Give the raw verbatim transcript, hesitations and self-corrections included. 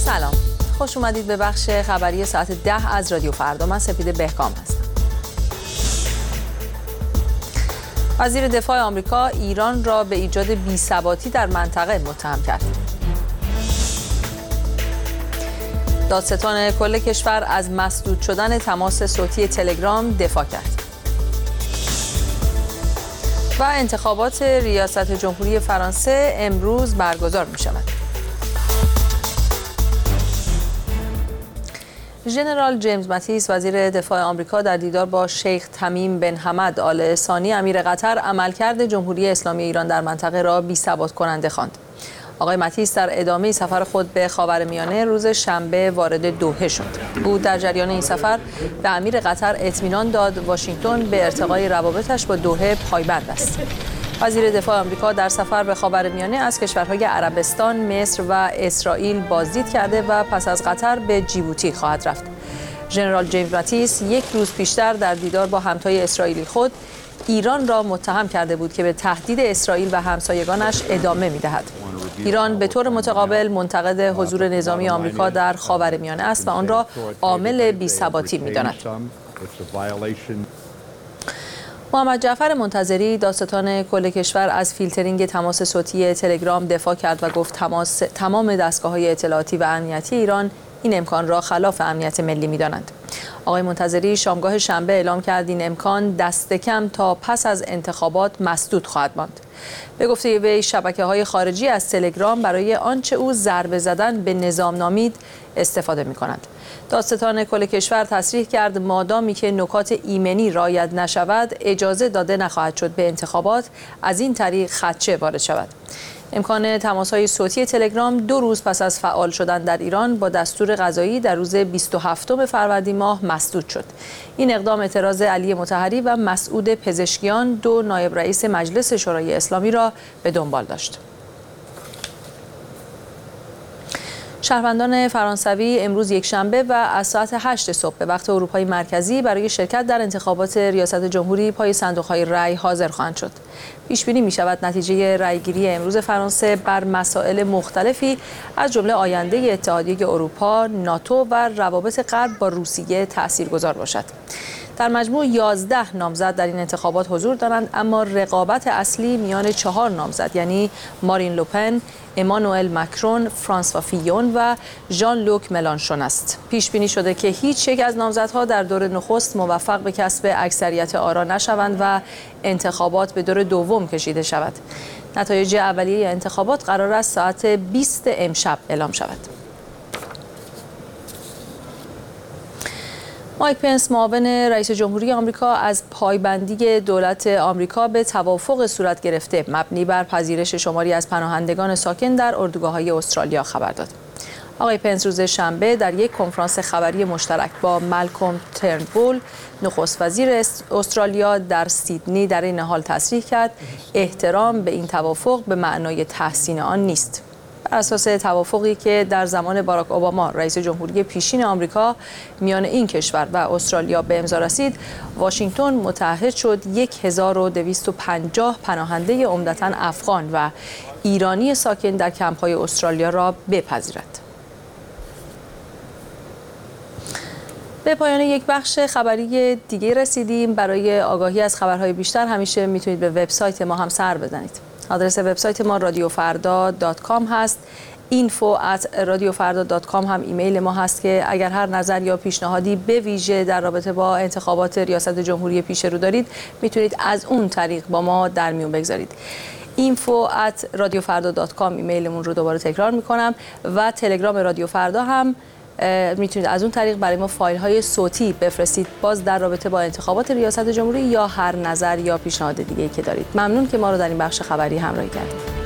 سلام، خوش اومدید به بخش خبری ساعت ده از رادیو فردا. من سپیده بهکام هستم. وزیر دفاع آمریکا ایران را به ایجاد بی‌ثباتی در منطقه متهم کرد. دادستان کل کشور از مسدود شدن تماس صوتی تلگرام دفاع کرد. و انتخابات ریاست جمهوری فرانسه امروز برگزار می شود. ژنرال جیمز ماتیس وزیر دفاع آمریکا در دیدار با شیخ تمیم بن حمد آل ثانی امیر قطر عملکرد جمهوری اسلامی ایران در منطقه را بی‌ثبات کننده خواند. آقای ماتیس در ادامه سفر خود به خاورمیانه روز شنبه وارد دوحه شد. او در جریان این سفر به امیر قطر اطمینان داد واشنگتن به ارتقای روابطش با دوحه پایبند است. وزیر دفاع آمریکا در سفر به خاورمیانه از کشورهای عربستان، مصر و اسرائیل بازدید کرده و پس از قطر به جیبوتی خواهد رفت. ژنرال جیمز ماتیس یک روز پیشتر در دیدار با همتای اسرائیلی خود ایران را متهم کرده بود که به تهدید اسرائیل و همسایگانش ادامه می‌دهد. ایران به طور متقابل منتقد حضور نظامی آمریکا در خاورمیانه است و آن را عامل بی‌ثباتی می‌داند. محمد جعفر منتظری دادستان کل کشور از فیلترینگ تماس صوتی تلگرام دفاع کرد و گفت تماس تمام دستگاه‌های اطلاعاتی و امنیتی ایران این امکان را خلاف امنیت ملی می‌دانند. آقای منتظری شامگاه شنبه اعلام کرد این امکان دست کم تا پس از انتخابات مسدود خواهد ماند. به گفته وی شبکه‌های خارجی از تلگرام برای آنچه او ضربه زدن به نظام نامید استفاده می‌کنند. دادستان کل کشور تصریح کرد مادامی که نکات ایمنی رعایت نشود اجازه داده نخواهد شد به انتخابات از این طریق خدشه وارد شود. امکان تماس‌های صوتی تلگرام دو روز پس از فعال شدن در ایران با دستور قضایی در روز بیست و هفتم فروردین ماه مسدود شد. این اقدام اعتراض علی مطهری و مسعود پزشکیان دو نایب رئیس مجلس شورای اسلامی را به دنبال داشت. شهروندان فرانسوی امروز یک شنبه و از ساعت هشت صبح به وقت اروپای مرکزی برای شرکت در انتخابات ریاست جمهوری پای صندوق‌های رأی حاضر خواهند شد. پیش بینی می شود نتیجه رأیگیری امروز فرانسه بر مسائل مختلفی از جمله آینده اتحادیه اروپا، ناتو و روابط غرب با روسیه تاثیرگذار باشد. در مجموع یازده نامزد در این انتخابات حضور دارند، اما رقابت اصلی میان چهار نامزد یعنی مارین لوپن، امانوئل ماکرون، فرانسوا فیون و ژان لوک ملانشون است. پیش بینی شده که هیچ یک از نامزدها در دور نخست موفق به کسب اکثریت آرا نشوند و انتخابات به دور دوم کشیده شود. نتایج اولیه انتخابات قرار است ساعت بیست امشب اعلام شود. مایک پنس معاون رئیس جمهوری آمریکا از پایبندی دولت آمریکا به توافق صورت گرفته مبنی بر پذیرش شماری از پناهندگان ساکن در اردوگاه‌های استرالیا خبر داد. آقای پنس روز شنبه در یک کنفرانس خبری مشترک با مالکوم ترنبول نخست وزیر استرالیا در سیدنی در این حال تصریح کرد احترام به این توافق به معنای تحسین آن نیست. بر اساس توافقی که در زمان باراک اوباما رئیس جمهوری پیشین آمریکا میان این کشور و استرالیا به امضا رسید، واشنگتن متعهد شد هزار و دویست و پنجاه پناهنده عمدتاً افغان و ایرانی ساکن در کمپ‌های استرالیا را بپذیرد. به پایان یک بخش خبری دیگه رسیدیم. برای آگاهی از خبرهای بیشتر همیشه میتونید به وبسایت ما هم سر بزنید. آدرس وبسایت ما رادیو فردا دات کام هست. اینفو ات رادیو فردا دات کام هم ایمیل ما هست که اگر هر نظر یا پیشنهادی به ویژه در رابطه با انتخابات ریاست جمهوری پیش رو دارید میتونید از اون طریق با ما در میون بگذارید. اینفو ات رادیو فردا دات کام ایمیلمون رو دوباره تکرار میکنم و تلگرام رادیو فردا هم میتونید از اون طریق برای ما فایل های صوتی بفرستید باز در رابطه با انتخابات ریاست جمهوری یا هر نظر یا پیشنهاد دیگه‌ای که دارید. ممنون که ما رو در این بخش خبری همراهی کردید.